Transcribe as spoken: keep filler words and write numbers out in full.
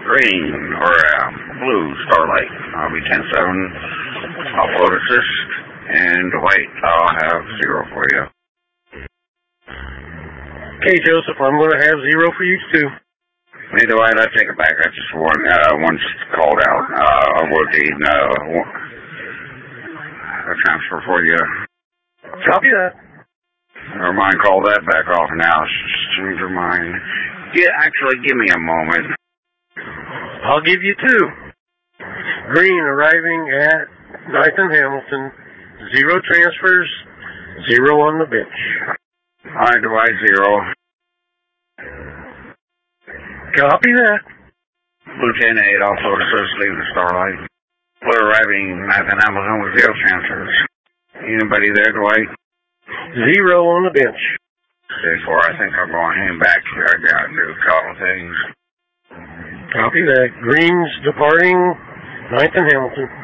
Green, or uh, blue, Starlight. I'll be ten seven. Offload assist. And Dwight, I'll have zero for you. Okay, Joseph, I'm going to have zero for you too. Hey, Dwight, I take it back. That's just one, uh, one's called out. Uh, working, uh, a transfer for you. Copy that. Never mind, call that back off now. Change your mind. Yeah, actually, give me a moment. I'll give you two. Green arriving at Nathan Hamilton. Zero transfers, zero on the bench. All right, Dwight, zero. Copy that. Lieutenant eight, also assist, leave the Starlight. We're arriving Nathan Hamilton with zero transfers. Anybody there, Dwight? Zero on the bench. Therefore, I think I'm going to hang back here. I got to do a couple things. Copy that. Green's departing Nathan Hamilton.